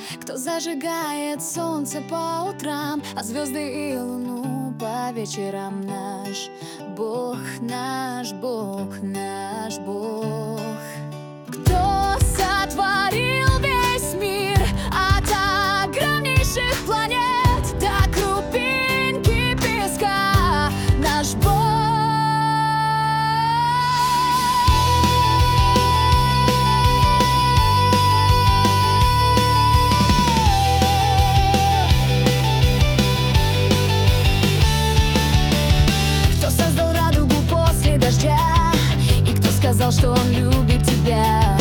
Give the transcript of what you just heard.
Кто зажигает солнце по утрам, а звезды и луну по вечерам. Наш Бог, наш Бог, наш Бог. Кто сотворил весь мир от огромнейших планет до крупинки песка? Наш Бог. Кто создал радугу после дождя? И кто сказал, что он любит тебя?